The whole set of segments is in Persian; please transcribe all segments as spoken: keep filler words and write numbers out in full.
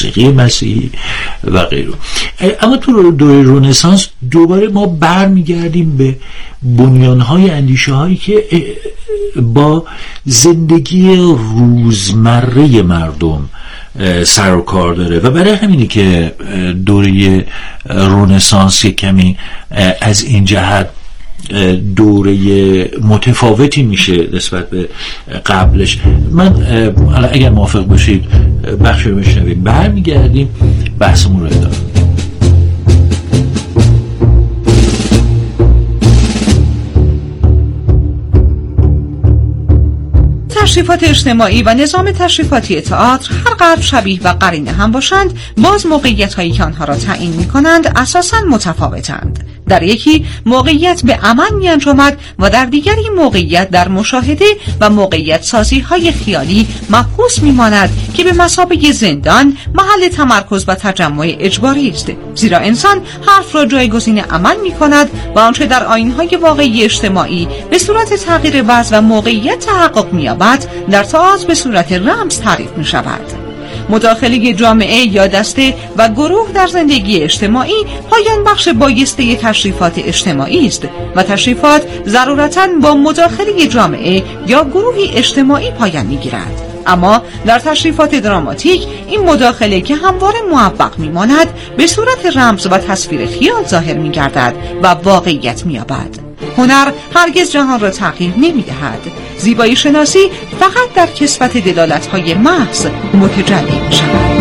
موسیقی مسیحی و غیره. اما تو دوره رنسانس دوباره ما برمیگردیم به بنیانهای اندیشه هایی که با زندگی روزمره مردم سر و کار داره و برای همینی که دوره رنسانس یک کمی از این جهت دوره متفاوتی میشه نسبت به قبلش. من اگر موافق باشید بخش رو بشنویم، برمیگردیم بحثمون رو ادامه. تشریفات اجتماعی و نظام تشریفاتی تئاتر هر قدر شبیه و قرینه هم باشند، باز موقعیت هایی که آنها را تعیین می کنند اساساً متفاوتند. در یکی موقعیت به عمل می انجامد و در دیگری موقعیت در مشاهده و موقعیت سازی های خیالی محبوس می ماند که به مثابه زندان محل تمرکز و تجمع اجباری است، زیرا انسان حرف را جایگزین عمل می کند و آنچه در آیین‌های واقعی اجتماعی به صورت تغییر وضع و موقعیت تحقق می یابد در تئاتر به صورت رمز تعریف می شود. مداخله جامعه یا دسته و گروه در زندگی اجتماعی پایان بخش بایسته تشریفات اجتماعی است و تشریفات ضرورتاً با مداخله جامعه یا گروهی اجتماعی پایان می‌گیرد. اما در تشریفات دراماتیک این مداخله که همواره معوق می‌ماند به صورت رمز و تصویر خیال ظاهر می‌گردد و واقعیت می‌یابد. هنر هرگز جهان را تغییر نمی‌دهد. زیبایی شناسی فقط در کسوت دلالت‌های محض متجلی می‌شود.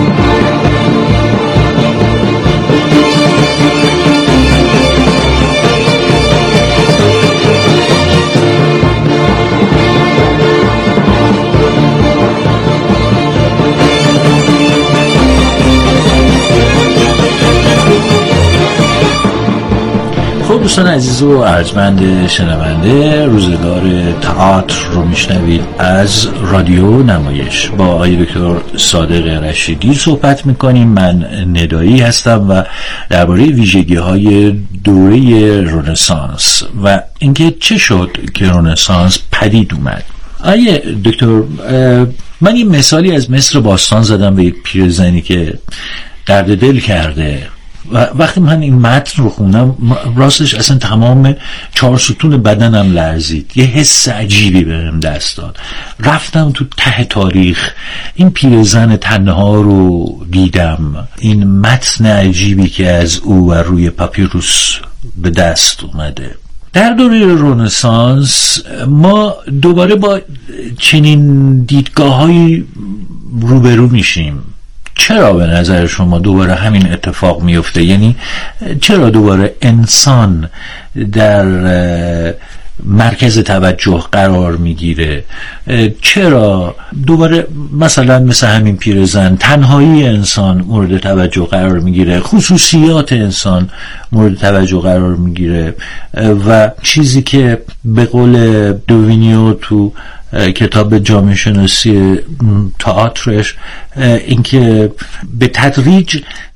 خب دوستان عزیز و ارجمند شنونده، روزگار تئاتر رو میشنوید از رادیو نمایش. با آقای دکتر صادق رشیدی صحبت میکنیم. من ندایی هستم و درباره ویژگی های دوره رنسانس و اینکه چه شد که رنسانس پدید اومد. آقای دکتر، من یه مثالی از مصر باستان زدم به یک پیرزنی که درد دل کرده و وقتی من این متن رو خوندم راستش اصلا تمام چهار ستون بدنم لرزید. یه حس عجیبی بهم دست داد. رفتم تو ته تاریخ، این پیرزن تنها رو دیدم، این متن عجیبی که از او و روی پاپیروس به دست اومده. در دوره رنسانس ما دوباره با چنین دیدگاه‌هایی روبرو میشیم. چرا به نظر شما دوباره همین اتفاق میفته؟ یعنی چرا دوباره انسان در مرکز توجه قرار میگیره؟ چرا دوباره مثلا مثل همین پیرزن تنهایی انسان مورد توجه قرار میگیره، خصوصیات انسان مورد توجه قرار میگیره و چیزی که به قول دوینیو تو کتاب جامعه شناسی تئاترش اینکه به تدریج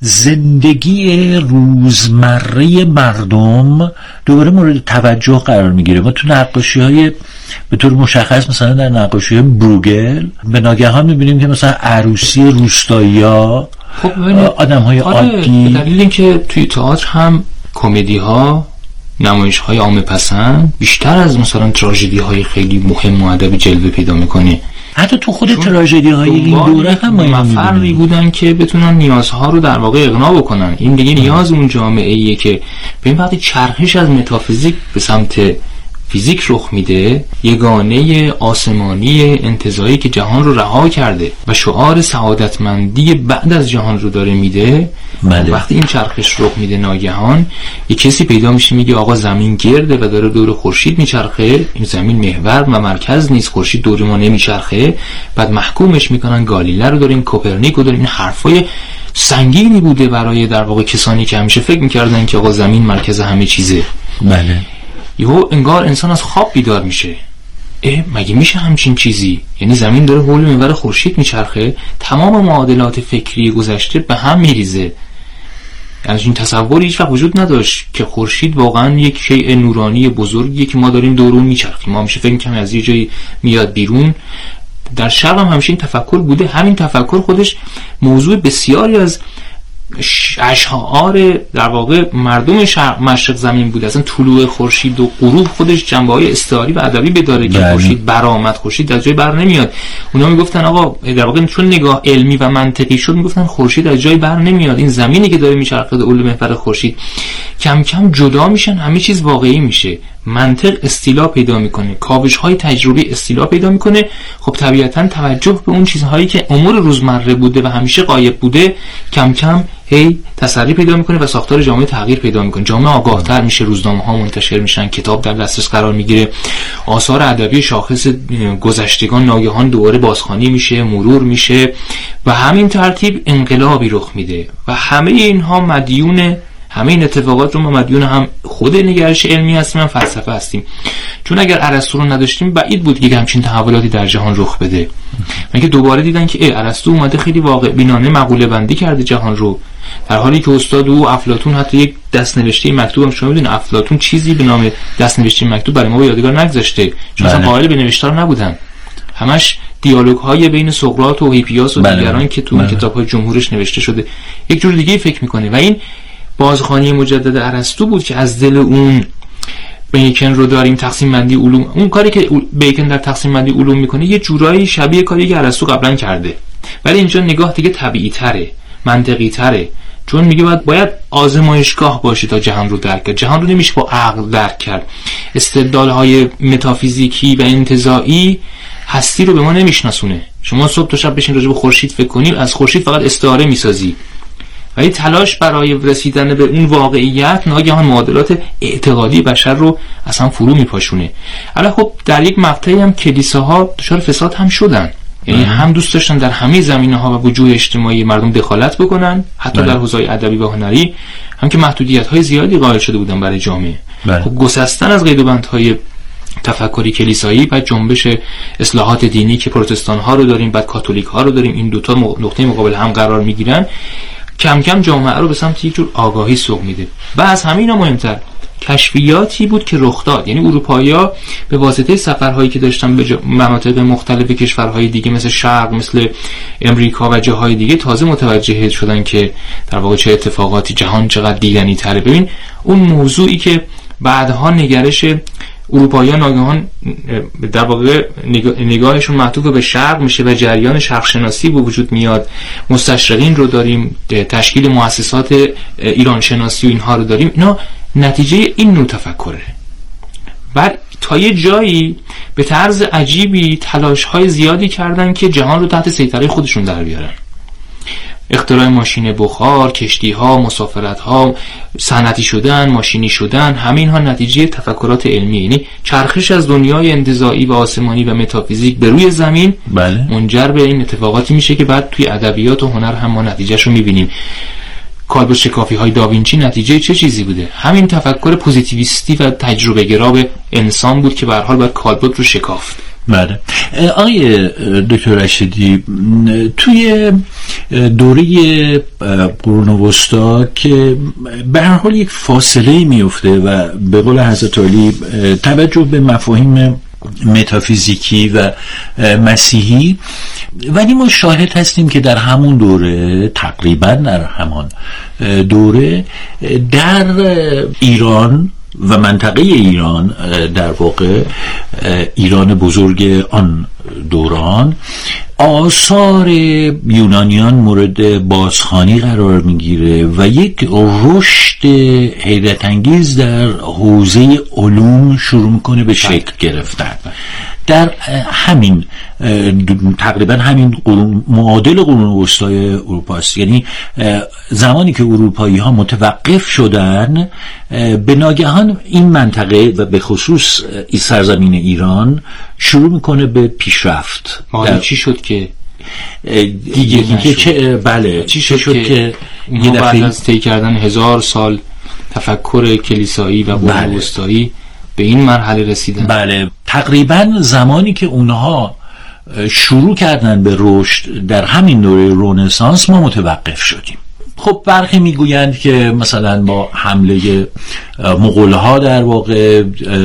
زندگی روزمره مردم دوباره مورد توجه قرار میگیره. ما تو نقاشی های به طور مشخص مثلا در نقاشی بروگل به ناگهان میبینیم که مثلا عروسی روستایی‌ها، خب آدم های عادی، به دلیل اینکه توی تئاتر هم کمدی ها، نمایش های عامه پسند بیشتر از مثلا تراژدی های خیلی مهم و ادبی جلوه پیدا میکنه. حتی تو خود تراژدی های این دوره هم مفردی بودن که بتونن نیازها رو در واقع اقناع بکنن. این دیگه نیاز اون جامعه ایه که به این وقتی چرخش از متافیزیک به سمت فیزیک رخ میده، یگانه آسمانی انتزاعی که جهان رو رها کرده و شعار سعادتمندی بعد از جهان رو داره میده. بله. وقتی این چرخش رخ میده ناگهان یک کسی پیدا میشه میگه آقا زمین گرده و داره دور خورشید میچرخه، این زمین محور و مرکز نیست، خورشید دور ما نمیچرخه. بعد محکومش میکنن، گالیله رو داریم، کوپرنیک رو داریم. این حرفای سنگینی بوده برای در واقع کسانی که همیشه فکر میکردن که آقا زمین مرکز همه چیزه. بله. یهو انگار انسان از خواب بیدار میشه. اه مگه میشه همچین چیزی؟ یعنی زمین داره حول محور خورشید میچرخه، تمام معادلات فکری گذشته به هم میریزه. یعنی این تصوری هیچ وقت وجود نداشت که خورشید واقعا یک شیء نورانی بزرگیه که ما داریم دور اون میچرخیم. ما همیشه فکر می‌کنیم از یه جایی میاد بیرون، در شرق هم همیشه این تفکر بوده. همین تفکر خودش موضوع بسیاری از اشعار در واقع مردم شرق مشرق زمین بود. اصلا طلوع خورشید و غروب خودش جنبه‌های استعاری و ادبی بداره که خورشید برآمد، خورشید از جای بر نمیاد. اونا میگفتن آقا در واقع چون نگاه علمی و منطقی شد میگفتن خورشید از جای بر نمیاد، این زمینی که داره میچرخه اول محور خورشید. کم کم جدا میشن، همه چیز واقعی میشه، منطق استیلا پیدا میکنه، کاوش‌های تجربی استیلا پیدا میکنه. خب طبیعتاً توجه به اون چیزهایی که امور روزمره بوده و همیشه غایب بوده کم کم هی تسری پیدا میکنه و ساختار جامعه تغییر پیدا میکنه. جامعه آگاهتر میشه، روزنامه‌ها منتشر میشن، کتاب در دسترس قرار میگیره، آثار ادبی شاخص گذشتگان ناگهان دوباره بازخوانی میشه، مرور میشه و همین ترتیب انقلابی رخ میده. و همه اینها مدیون همه این اتفاقات رو ما مدیون هم خود نگرش علمی هستیم، هم فلسفه هستیم. چون اگر ارسطو رو نداشتیم بعید بود که همچین تحولاتی در جهان رخ بده. اینکه دوباره دیدن که ارسطو اومده خیلی واقع بینانه مقوله بندی کرده جهان رو، در حالی که استاد او افلاطون حتی یک دست‌نوشته مکتوب هم شما میدونید افلاطون چیزی به نام دست‌نوشته مکتوب برای ما به یادگار نگذاشته، چون اصلا قائل به نوشتار نبودن. همش دیالوگ های بین سقراط و هیپیاس و بله. دیگران که تو کتاب‌های جمهورش نوشته شده یک جور دیگه فکر میکنه. و این بازخوانی مجدد ارسطو بود که از دل اون بیکن رو داریم تقسیم بندی علوم، اون کاری که بیکن در تقسیم بندی علوم میکنه یه جورایی شبیه کاری که ارسطو قبلا کرده، ولی اینجا نگاه دیگه طبیعی تره، منطقی تره، چون میگه باید باید آزمایشگاه باشه تا جهان رو درک کرد. جهان رو نمیشه با عقل درک کرد. استدلال‌های متافیزیکی و انتزاعی هستی رو به ما نمیشناسونه. شما صبح تا شب بشین راجع به خورشید فکر کنید، از خورشید فقط استعاره میسازی. ولی تلاش برای رسیدن به اون واقعیت ناگهان معادلات اعتقادی بشر رو اصلا فرو میپاشونه. الان خب در یک مقطعی هم کلیساها دچار فساد هم شدن، یعنی هم دوست داشتن در همه زمینه‌ها و وجوه اجتماعی مردم دخالت بکنن، حتی بله. در حوزه‌های ادبی و هنری هم که محدودیت‌های زیادی قائل شده بودن برای جامعه. بله. خب گسستن از قید و بندهای تفکری کلیسایی و جنبش اصلاحات دینی که پروتستان‌ها رو داریم، بعد کاتولیک‌ها رو داریم، این دوتا نقطه مقابل هم قرار می‌گیرن، کم کم جامعه رو به سمت یک جور آگاهی سوق میده. و از همین هم مهمتر کشفیاتی بود که رخ داد، یعنی اروپایی‌ها به واسطه سفرهایی که داشتن به مناطق مختلف کشورهای دیگه مثل شرق، مثل امریکا و جاهای دیگه تازه متوجه شدن که در واقع چه اتفاقاتی، جهان چقدر دیدنی تره. ببین اون موضوعی که بعدها نگرش اروپایی‌ها ناگهان در واقع نگاهشون معطوف به شرق میشه و جریان شرق شناسی به وجود میاد، مستشرقین رو داریم، تشکیل مؤسسات ایران شناسی و اینها رو داریم، اینا نتیجه این نوع تفکره. و تا یه جایی به طرز عجیبی تلاش‌های زیادی کردن که جهان رو تحت سیطره خودشون در بیارن. اختراع ماشین بخار، کشتی‌ها، مسافرت‌ها، صنعتی شدن، ماشینی شدن، همه اینها نتیجه تفکرات علمی، یعنی چرخش از دنیای انتزاعی و آسمانی و متافیزیک به روی زمین بله. منجر به این اتفاقاتی میشه که بعد توی ادبیات و هنر هم ما نتیجهشو میبینیم. کالبد شکافی‌های داوینچی نتیجه چه چیزی بوده؟ همین تفکر پوزیتیویستی و تجربه گرا به انسان بود که به هر حال باید کالبد رو شکافت. بله. آقای دکتر رشیدی، توی دوره قرون وسطا که به هر حال یک فاصله میفته و به قول حضرت علی توجه به مفاهیم متافیزیکی و مسیحی، ولی ما شاهد هستیم که در همون دوره، تقریبا در همان دوره، در ایران و منطقه ایران، در واقع ایران بزرگ آن دوران، آثار یونانیان مورد بازخوانی قرار میگیره و یک رشد حیرت انگیز در حوزه علوم شروع میکنه به شکل گرفتن. در همین تقریبا همین قرون، معادل قرون وسطای اروپا است. یعنی زمانی که اروپایی ها متوقف شدن، به ناگهان این منطقه و به خصوص این سرزمین ایران شروع میکنه به پیشرفت. در چی شد که دیگه دیگه چه بله چی شد, شد که یه بعد از طی کردن هزار سال تفکر کلیسایی و قرون بله. وسطایی به این مرحله رسیدن؟ بله، تقریبا زمانی که اونها شروع کردن به رشد در همین دوره رنسانس ما متوقف شدیم. خب برخی میگویند که مثلا با حمله مغول‌ها در واقع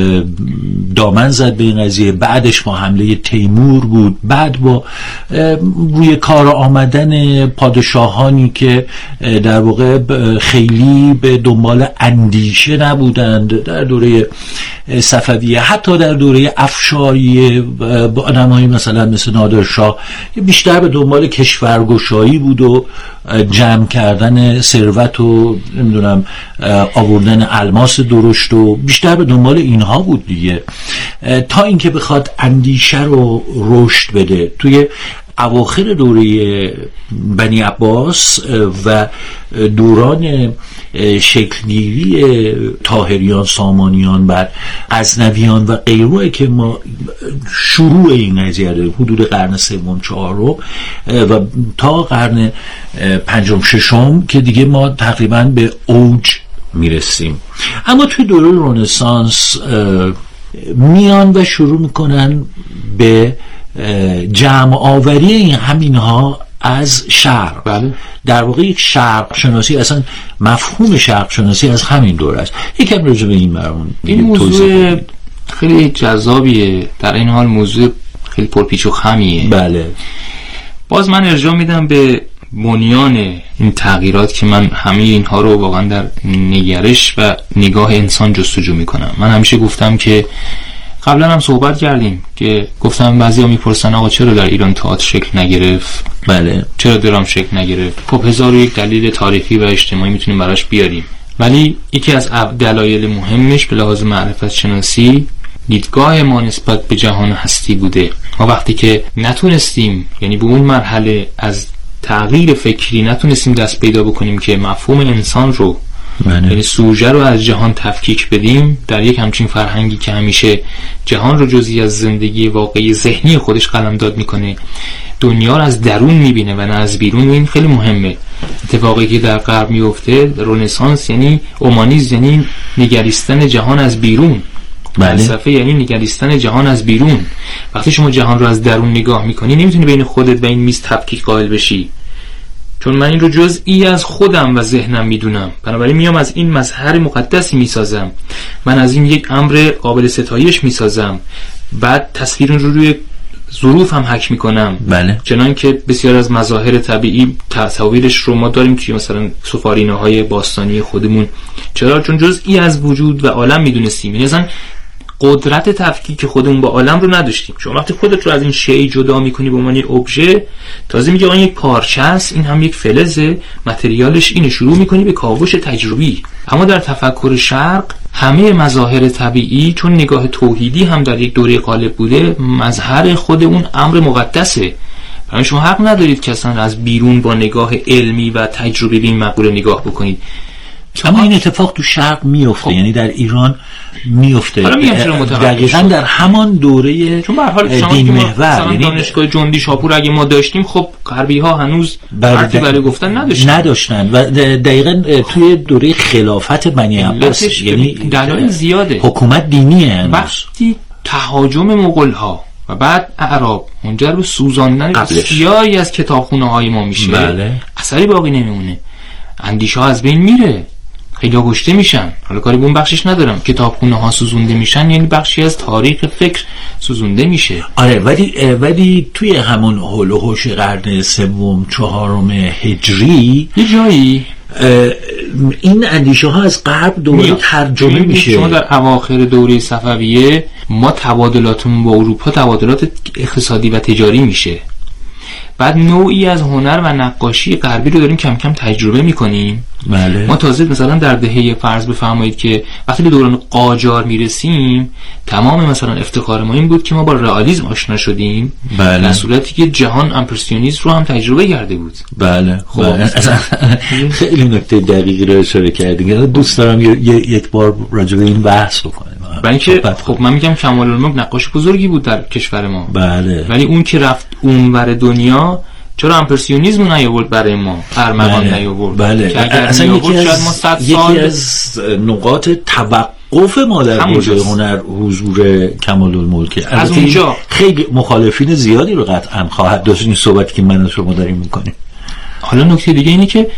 دامن زد به این قضیه، بعدش با حمله تیمور بود، بعد با روی کار آمدن پادشاهانی که در واقع خیلی به دنبال اندیشه نبودند در دوره صفویه، حتی در دوره افشاری با آدم‌های مثلا مثل نادرشاه بیشتر به دنبال کشورگشایی بود و جمع کردن ثروت و نمیدونم آوردن الماس درشت و بیشتر به دنبال اینها بود دیگه، تا اینکه بخواد اندیشه رو رشد بده. توی اواخر دوره بنی عباس و دوران شکلگیری طاهریان، سامانیان، بعد غزنویان و غیره که ما شروع این قضیه داریم حدود قرن سوم چهارم و تا قرن پنجم ششم که دیگه ما تقریبا به اوج میرسیم. اما توی دوره رنسانس میان و شروع میکنن به جمع آوری این همینها از شرق. بله. در واقع یک شرق شناسی، اصلا مفهوم شرق شناسی از همین دوره است. یکم راجع به این برامون این موضوع خیلی جذابیه، در این حال موضوع خیلی پرپیچ و خمیه. بله. باز من ارجاع میدم به بنیان این تغییرات که من همه اینها رو واقعا در نگرش و نگاه انسان جستجو میکنم. من همیشه گفتم که قبلا هم صحبت کردیم که گفتم بعضیا میپرسن آقا چرا در ایران تئاتر شکل نگرفت؟ بله. چرا درام شکل نگرفت؟ خب هزار و یک دلیل تاریخی و اجتماعی میتونیم براش بیاریم، ولی یکی از دلایل مهمش به لحاظ معرفت شناسی دیدگاه ما نسبت به جهان هستی بوده. ما وقتی که نتونستیم، یعنی به اون مرحله از تغییر فکری نتونستیم دست پیدا بکنیم که مفهوم انسان رو، یعنی سوژه رو از جهان تفکیک بدیم، در یک همچین فرهنگی که همیشه جهان رو جزئی از زندگی واقعی ذهنی خودش قلمداد میکنه، دنیا رو از درون میبینه و نه از بیرون. این خیلی مهمه. اتفاقی که در غرب میفته، رنسانس یعنی اومانیسم، یعنی نگریستن جهان از بیرون. فلسفه یعنی نگریستن جهان از بیرون. وقتی شما جهان رو از درون نگاه میکنی، نمیتونی بین خودت و این میز تفکیک قائل بشی، چون من این رو جزئی از خودم و ذهنم میدونم، بنابراین میام از این مظهر مقدسی میسازم، من از این یک امر قابل ستایش میسازم، بعد تصویر رو روی ظروف هم حک میکنم. بله. چنان که بسیار از مظاهر طبیعی تصاویرش رو ما داریم توی مثلا سفالینه های باستانی خودمون. چرا؟ چون جزئی از وجود و عالم میدونستیم، یعنی اصلا قدرت تفکیک خودمون با عالم رو نداشتیم. شما وقتی خودت رو از این شی جدا میکنی به عنوان یک ابژه، تازه میگه آن یک پارچه است، این هم یک فلزه، متریالش اینه، شروع میکنی به کاوش تجربی. اما در تفکر شرق همه مظاهر طبیعی، چون نگاه توحیدی هم در یک دوره غالب بوده، مظهر خود اون امر مقدسه. برای شما حق ندارید که اصلا از بیرون با نگاه علمی و تجربی به این مقوله نگاه بکنید. اما این اتفاق تو شرق میفته. خب. یعنی در ایران میفته دقیقاً در همان دوره چون به هر حال دین محور، یعنی دانشگاه جندی شاپور اگه ما داشتیم، خب غربی ها هنوز حرفی برای گفتن نداشتن نداشتن و دقیقاً توی دوره خلافت بنی عباس، یعنی دلایل زیاده، حکومت دینیه. وقتی تهاجم مغول ها و بعد اعراب منجر به سوزاندن بسیاری از کتابخونه‌های ما میشه، بله. اثری باقی نمیمونه، اندیشه ها از بین میره، خیلی گشته میشن. حالا کاری به اون بخشش ندارم، کتابخونه ها سوزونده میشن، یعنی بخشی از تاریخ فکر سوزونده میشه. آره، ولی ولی توی همون هول و هوش قرن سوم چهارم هجری یه جایی این اندیشه ها از غرب دوباره ترجمه میشه. شما در اواخر دوره صفویه ما تبادلاتمون با اروپا تبادلات اقتصادی و تجاری میشه، بعد نوعی از هنر و نقاشی غربی رو داریم کم کم تجربه میکنیم. بله. ما تازه مثلا در دهه فرض بفرمایید که وقتی به دوران قاجار میرسیم، تمام مثلا افتخار ما این بود که ما با رئالیسم آشنا شدیم. بله. در صورتی که جهان امپرسیونیسم رو هم تجربه کرده بود. بله. خب بله. خیلی نکته دقیقی رو اشاره کردین. دوست دارم یک بار راجع به این بحث بکنیم. برای اینکه خب من میگم کمال الملک نقاش بزرگی بود در کشور ما. بله. ولی اون که رفت اونور دنیا، چرا امپرسیونیسم نیاورد برای ما؟ ارمغان بله. نیاورد. بله. که اگر اصلا نیاورد یکی شاید از ما صد یکی سال از نقاط توقف ما در حوزه هنر حضور کمال الملک. از اونجا خیلی مخالفین زیادی رو قطعا خواهد داشت این صحبتی که من و شما داریم میکنیم. حالا نکته دیگه اینه که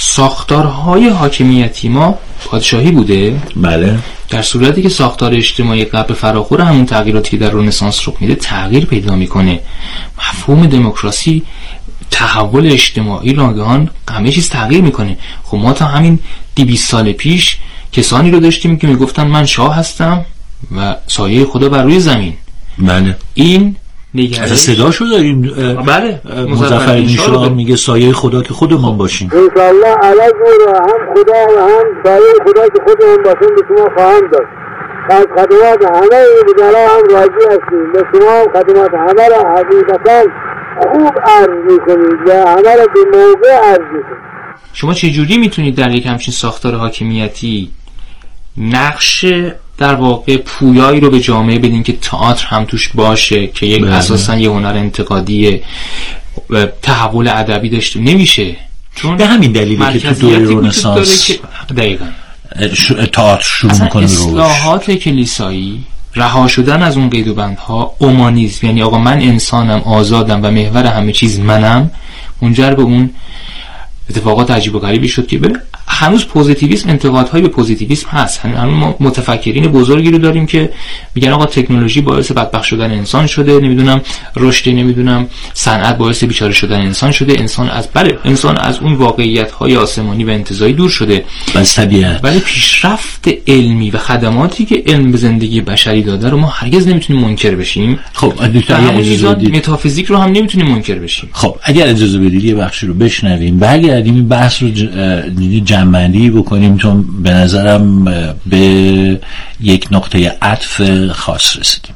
ساختارهای حاکمیتی ما پادشاهی بوده. بله. در صورتی که ساختار اجتماعی قبل فراخور همون تغییراتی که در رنسانس رخ میده تغییر پیدا میکنه، مفهوم دموکراسی، تحول اجتماعی ناگهان همه چیز تغییر میکنه. خب ما تا همین دویست سال پیش کسانی رو داشتیم که میگفتن من شاه هستم و سایه خدا بر روی زمین. بله. این نگرش صداشو داریم. بله. مظفرالدین شاه میگه سایه خدا که خودمون باشیم. انشالله علاج رو هم خدا و هم سایه خدا که خودمون باشیم به شما خواهم داد. از خدمات همه وزرا هم راضی هستیم. به شما هم خدمات همه را حقیقتا خوب عرض میکنید و همه را به موقع عرض میکنید. شما چه جوری میتونید در یک همچین ساختار حاکمیتی نقش در واقع پویایی رو به جامعه بدین که تئاتر هم توش باشه که یک اساسا یه هنر انتقادی تحول ادبی داشته؟ نمیشه. چون به همین دلیلی که تو دوره رنسانس دقیقاً تئاتر شروع میکنه روش. اصلاحات کلیسایی، رها شدن از اون قید و بندها، اومانیسم، یعنی آقا من انسانم، آزادم و محور همه چیز منم، منجر به اون اتفاقات عجیب و غریبی شد که ببین هنوز پوزیتیویسم، انتقادهای به پوزیتیویسم هست. هنوز ما متفکرین بزرگی رو داریم که میگن آقا تکنولوژی باعث بدبخت شدن انسان شده، نمیدونم رشد، نمیدونم صنعت باعث بیچاره شدن انسان شده، انسان از بله انسان از اون واقعیت‌های آسمانی و انتزاعی دور شده بس طبیعت. ولی پیشرفت علمی و خدماتی که علم به زندگی بشری داده رو ما هرگز نمیتونیم منکر بشیم. خب اگه متافیزیک رو هم نمیتونیم منکر بشیم. خب اگر اجازه بدید یه بخشی رو بشنویم، برگردیم این بحث رو جمع‌بندی بکنیم، چون به نظرم به یک نقطه عطف خاص رسیدیم.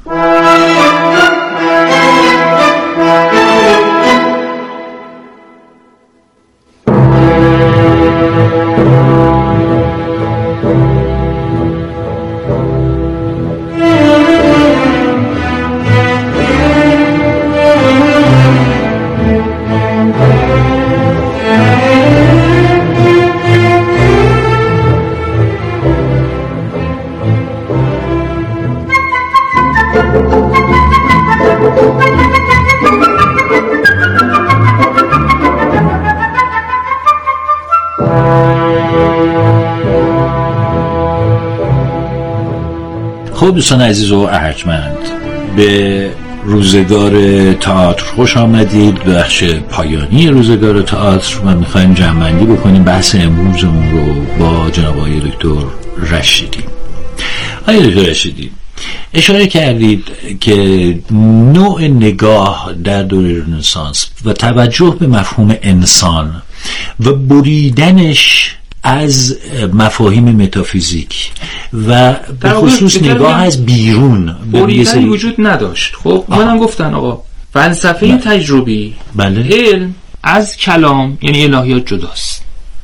خب دوستان عزیز و ارجمند، به روزگار تئاتر خوش آمدید. به بخش پایانی روزگار تئاتر ما میخوایم جمع‌بندی بکنیم بحث امروزمون رو با جناب آقای دکتر رشیدی. آقای دکتر رشیدی اشاره کردید که نوع نگاه در دوره رنسانس و توجه به مفهوم انسان و بریدنش از مفاهیم متافیزیک و به خصوص نگاه از بیرون بریدنی وجود نداشت. خب منم گفتن آقا فلسفه بله. تجربی بله. علم از کلام یعنی الهیات جداست،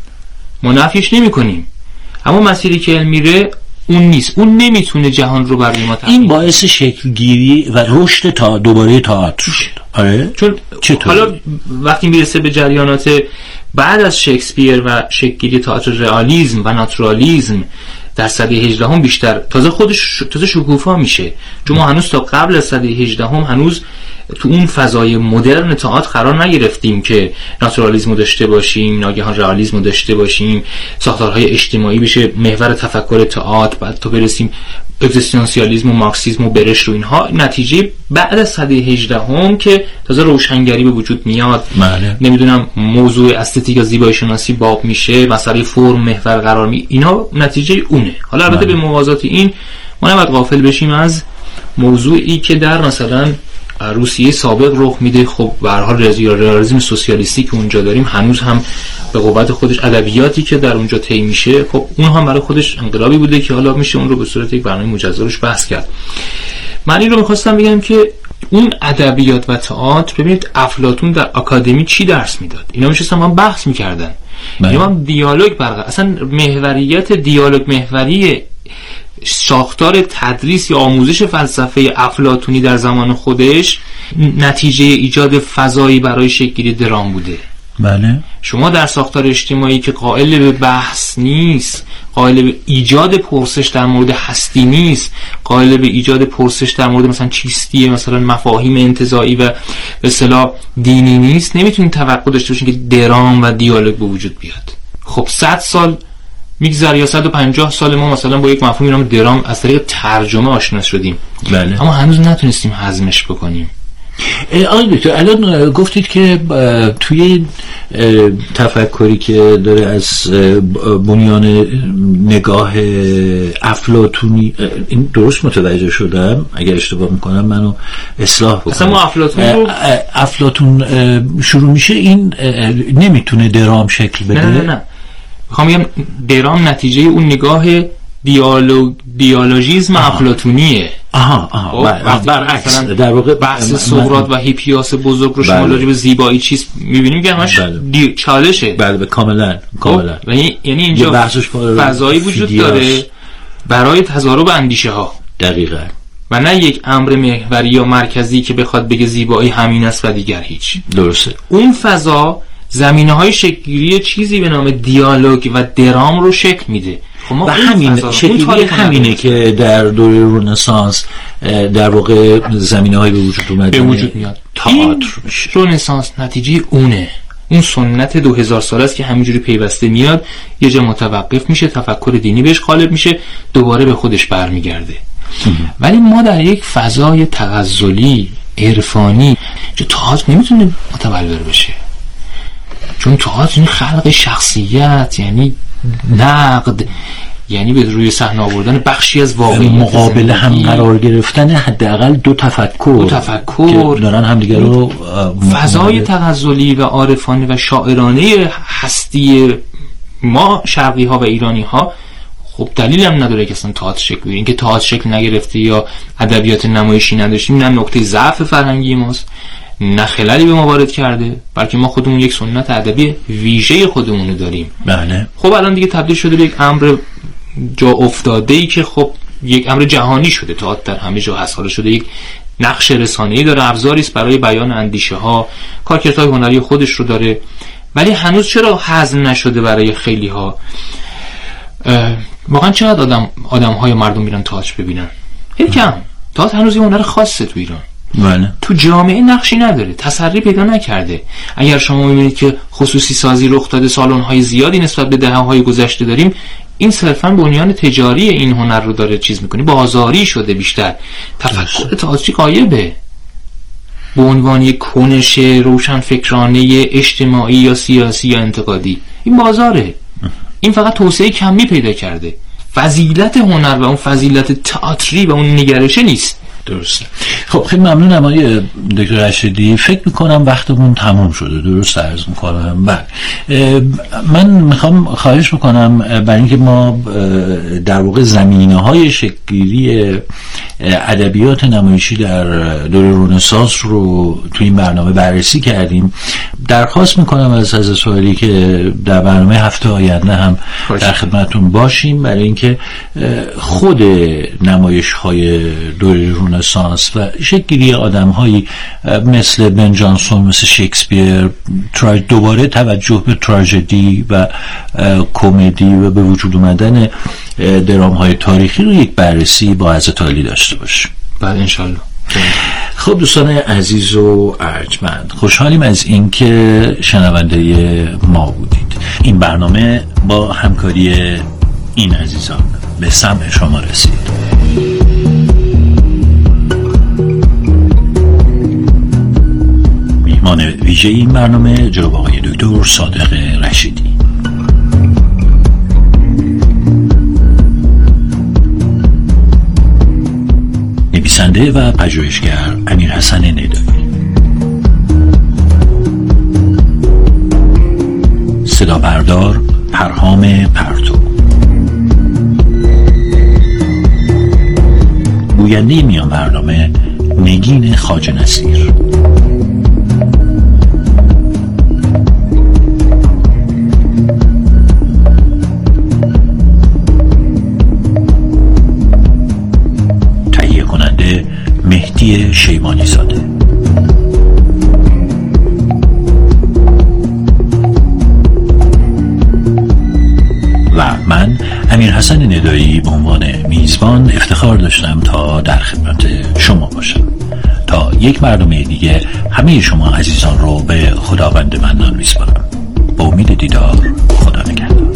ما نفیش نمی کنیم، اما مسیری که علم میره اون نیست، اون نمیتونه جهان رو برای ما تغییر. این باعث شکلگیری و رشد تا دوباره تئاتر شد. آره چون چطور؟ حالا وقتی میرسه به جریانات بعد از شکسپیر و شکلگیری تئاتر رئالیسم و ناتورالیسم در سده هجدهم بیشتر تازه خودش تازه شکوفا میشه، چون ما هنوز تا قبل از سده هجدهم هنوز تو اون فضای مدرن تئاتر قرار نگرفتیم که ناتورالیسم داشته باشیم، ناگهان رئالیسم داشته باشیم، ساختارهای اجتماعی بشه محور تفکر تئاتر، بعد تو برسیم اگزیستانسیالیسم و مارکسیسم و برش رو. اینها نتیجه بعد از سده هجدهم که تازه روشنگری به وجود میاد. بله. نمیدونم موضوع استتیک یا زیبایی شناسی باب میشه، مسئله فرم محور قرار می اینا نتیجه اونه. حالا البته به موازات این ما نباید غافل بشیم از موضوعی که در مثلا روسیه سابق رخ میده. خب به هر حال رئالیسم سوسیالیستی که اونجا داریم هنوز هم به قوت خودش ادبیاتی که در اونجا طی میشه، خب اون هم برای خودش انقلابی بوده که حالا میشه اون رو به صورت یک برنامه مجزا بحث کرد. من این رو میخواستم بگم که اون ادبیات و تئاتر، ببینید افلاطون در آکادمی چی درس میداد، اینا میشستن هم بحث میکردن، اینا هم دیالوگ برقرار، اصلا محوریت دیالوگ محوری ساختار تدریس یا آموزش فلسفه افلاطونی در زمان خودش نتیجه ایجاد فضایی برای شکل‌گیری درام بوده. بله. شما در ساختار اجتماعی که قائل به بحث نیست، قائل به ایجاد پرسش در مورد هستی نیست، قائل به ایجاد پرسش در مورد مثلا چیستی، مثلا مفاهیم انتزاعی و به اصطلاح دینی نیست، نمیتونید توقع داشته باشین که درام و دیالوگ به وجود بیاد. خب صد سال میگذره یا صد و پنجاه سال ما مثلا با یک مفهومی نام درام از طریق ترجمه آشنا شدیم، بله. اما هنوز نتونستیم هضمش بکنیم. آقای دکتر الان گفتید که توی تفکری که داره از بنیان نگاه افلاطونی، این درست متوجه شدم؟ اگر اشتباه میکنم منو اصلاح بکنم. اصلا ما افلاطون رو افلاطون شروع میشه این نمیتونه درام شکل بده. نه نه نه میخوام بگم درام نتیجه اون نگاه دیالوگ دیالوژیسم افلاطونیه. آها آها برعکس در واقع بحث سقراط و هیپیاس بزرگ رو شما راجع به زیبایی چیز می‌بینیم که همش دی... چالشه. بله کاملا کاملا. یعنی یعنی اینجا فضایی وجود داره برای تضارب اندیشه ها. دقیقاً. و نه یک امر محوری یا مرکزی که بخواد بگه زیبایی همین است و دیگر هیچ. درسته. اون فضا زمینه‌های شکل‌گیری چیزی به نام دیالوگ و درام رو شکل میده. و همین شکلی همینه که در دوره رنسانس در واقع زمینه‌های به وجود اومده، به وجود میاد. تئاتر میشه. رنسانس نتیجه اونه. اون سنت دو هزار ساله است که همینجوری پیوسته میاد، یه جا متوقف میشه، تفکر دینی بهش غالب میشه، دوباره به خودش برمیگرده. ولی ما در یک فضای تغزلی عرفانی جو تئاتر نمیتونه متبلور بشه، چون تئاتر این خلق شخصیت، یعنی نقد، یعنی به روی صحنه آوردن بخشی از واقعیت، مقابل هم قرار گرفتن حداقل دو تفکر دو تفکر که دارن هم دیگه رو فضای تغزلی و عارفانه و شاعرانه هستی ما شرقی ها و ایرانی ها. خب دلیل هم نداره که اصلا تئاتر شکل بگیره. اینکه تئاتر شکل نگرفته یا ادبیات نمایشی نداشتیم نه نقطه ضعف فرهنگی ماست، نه خلالی به ما وارد کرده، بلکه ما خودمون یک سنت ادبی ویژه خودمون داریم. بله. خب الان دیگه تبدیل شده به یک امر جا افتاده‌ای که خب یک امر جهانی شده، تئاتر در همه جا هست، حالا شده یک نقش رسانه‌ای داره، ابزاری است برای بیان اندیشه ها، کارکردهای هنری خودش رو داره. ولی هنوز چرا هضم نشده برای خیلی ها؟ واقعا چقدر آدم آدم‌های مردم میرن تئاتر ببینن؟ خیلی کم. تئاتر هنوز یه هنر خاصه تو ایران. بله. تو جامعه نقشی نداره، تسری پیدا نکرده. اگر شما می‌بینید که خصوصی سازی رخ داده، سالن‌های زیادی نسبت به دهه‌های گذشته داریم، این صرفاً بنیان تجاری این هنر رو داره چیز می‌کنه، بازاری شده بیشتر. تفکر تئاتری غایبه. به عنوان یک کنش روشن فکرانه اجتماعی یا سیاسی یا انتقادی، این بازاره. این فقط توسعه کمی پیدا کرده. فضیلت هنر و اون فضیلت تئاتری و اون نگرشه نیست. درسته. خب خیلی ممنونم آقای دکتر رشیدی. فکر میکنم وقتمون تموم شده. درست عرض میکنم. بله من میخوام خواهش میکنم برای اینکه ما در واقع زمینه های شکل‌گیری ادبیات نمایشی در دوره رنسانس رو تو این برنامه بررسی کردیم، درخواست میکنم از حضرت سوالی که در برنامه هفته آینده هم در خدمتتون باشیم، برای اینکه خود نمایش های دوره رنسانس و شکلی آدم هایی مثل بن جانسون، مثل شکسپیر، دوباره توجه به تراژدی و کمدی و به وجود اومدن درام های تاریخی رو یک بررسی با حضرت عالی داشته باشیم. بعد انشالله. خب دوستان عزیز و ارجمند، خوشحالیم از اینکه شنونده ما بودید. این برنامه با همکاری این عزیزان به سمع شما رسید. میهمان ویژه این برنامه جناب آقای دکتر صادق رشیدی. نویسنده و پژوهشگر امیرحسن ندایی. صدا بردار پرهام پرتو. گوینده میان برنامه نگین خواجه نصیر. تهیه کننده مهدی شیبانی زاده. و من امیرحسن ندایی به عنوان میزبان افتخار داشتم تا در خدمت شما باشم. تا یک برنامه دیگه همه شما عزیزان رو به خداوند منان میسپارم. با امید دیدار، خدا نگهدار.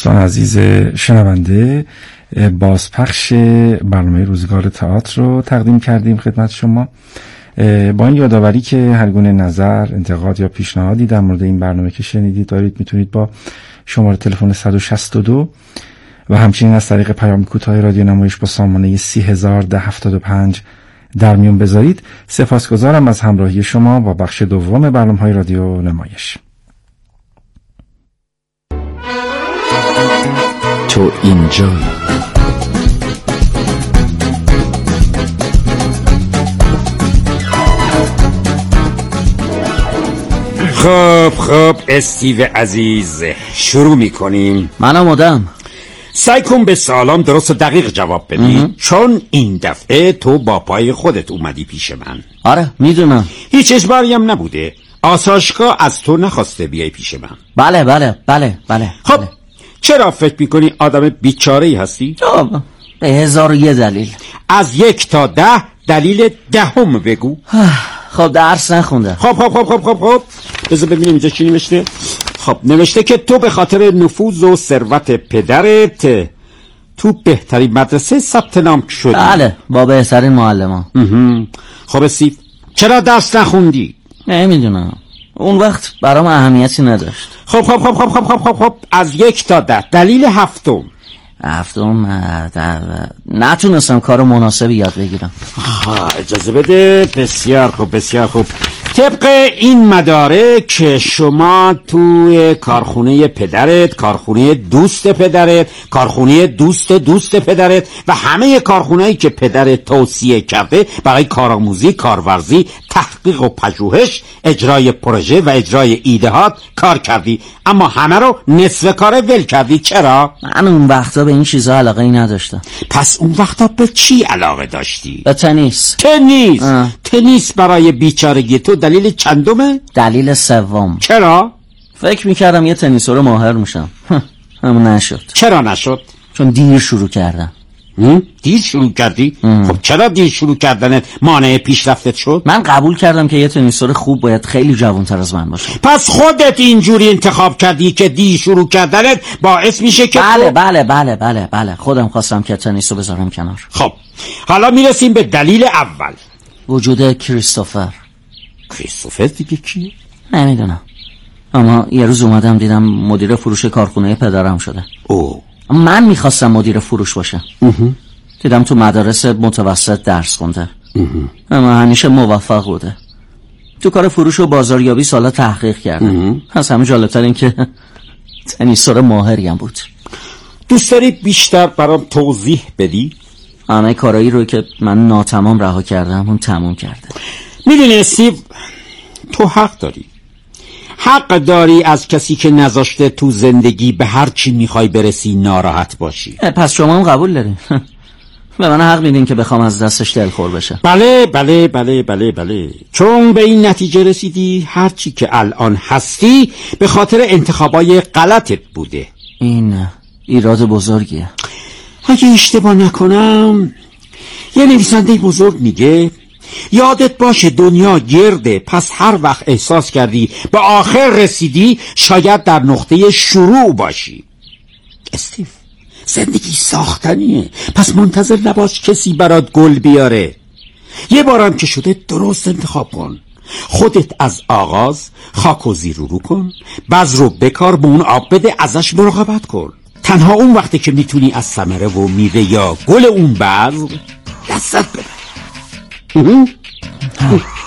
دوستان عزیز شنونده، بازپخش برنامه روزگار تئاتر رو تقدیم کردیم خدمت شما، با این یادآوری که هر گونه نظر، انتقاد یا پیشنهادی در مورد این برنامه که شنیدید دارید میتونید با شماره تلفن صد و شصت و دو و همچنین از طریق پیام کوتاه رادیو نمایش با سامانه سی هزار ده هفتاد و پنج در میون بذارید. سپاسگزارم از همراهی شما با بخش دوم برنامه‌های رادیو نمایش. تو اینجا خب خب استیو عزیز، شروع میکنیم. من آمادم. سعی کن به سوالام درست و دقیق جواب بدی، چون این دفعه تو با پای خودت اومدی پیش من. آره میدونم. هیچ اجباری هم نبوده، آساشگاه از تو نخواسته بیای پیش من. بله بله بله بله. خب بله. چرا فکر میکنی آدم بیچاره‌ای هستی؟ به هزار و یه دلیل. از یک تا ده دلیل دهم بگو. خب درس نخونده. خب خب خب خب خب خب بذار ببینیم اینجا چی نوشته. خب نوشته که تو به خاطر نفوذ و ثروت پدرت تو بهترین مدرسه ثبت نام شدی. بله با بهترین معلم. خب سیف چرا درس نخوندی؟ نمیدونم، اون وقت برام اهمیتی نداشت. خب خب خب خب خب خب خب خب از یک تا ده دلیل هفتم. هفتم نتونستم کار مناسبی یاد بگیرم. آها اجازه بده. بسیار خوب بسیار خوب. طبق این مدارک شما توی کارخونه پدرت، کارخونه دوست پدرت، کارخونه دوست دوست پدرت و همه کارخونه‌ای که پدرت توصیه کرده برای کارآموزی، کارورزی، تحقیق و پژوهش، اجرای پروژه و اجرای ایده‌هات کار کردی، اما همه رو نصف کاره ول کردی. چرا؟ من اون وقتا به این چیزا علاقه ای نداشتم. پس اون وقتا به چی علاقه داشتی؟ به تنیس. تنیس. اه. تنیس برای بیچارگی تو دلیل چندمه؟ دلیل سوم. چرا؟ فکر میکردم یه تنیسور ماهر میشم، اما نشد. چرا نشد؟ چون دیر شروع کردم. دیر شروع کردی؟ ام. خب چرا دیر شروع کردنت مانع پیشرفتت شد؟ من قبول کردم که یه تنیسور خوب باید خیلی جوان‌تر از من باشه. پس خودت اینجوری انتخاب کردی که دیر شروع کردنت باعث میشه که بله تو... بله بله بله بله خودم خواستم که تنیس رو بذارم کنار. خب حالا میرسیم به دلیل اول. وجود کریستوفر. کریستوفر دیگه کیه؟ نمیدونم، اما یه روز اومدم دیدم مدیر فروش کارخونه پدرم شده. اوه. من میخواستم مدیر فروش باشه. دیدم تو مدارس متوسط درس خونده، اما همیشه موفق بوده. تو کار فروش و بازاریابی سالا تحقیق کرده. از همه جالبتر این که تنیسور ماهری هم بود. دوست داری بیشتر برام توضیح بدی؟ همه کارایی رو که من ناتمام رها کردم اون تموم کرده. میدونی استیو، تو حق داری. حق داری از کسی که نذاشته تو زندگی به هر چی میخوای برسی ناراحت باشی. پس شما هم قبول دارین؟ به من حق میدین که بخوام از دستش دلخور بشه؟ بله بله بله بله بله چون به این نتیجه رسیدی هر چی که الان هستی به خاطر انتخابای غلطت بوده. این ایراد بزرگیه. اگه اشتباه نکنم یه نویسنده بزرگ میگه یادت باشه دنیا گرده، پس هر وقت احساس کردی به آخر رسیدی شاید در نقطه شروع باشی. استیو، زندگی ساختنیه، پس منتظر نباش کسی برات گل بیاره. یه بارم که شده درست انتخاب کن. خودت از آغاز خاک و زیر رو کن، بذر رو بکار، به اون آب بده، ازش مراقبت کن. تنها اون وقتی که میتونی از ثمره و میوه یا گل اون بذر لذت ببری.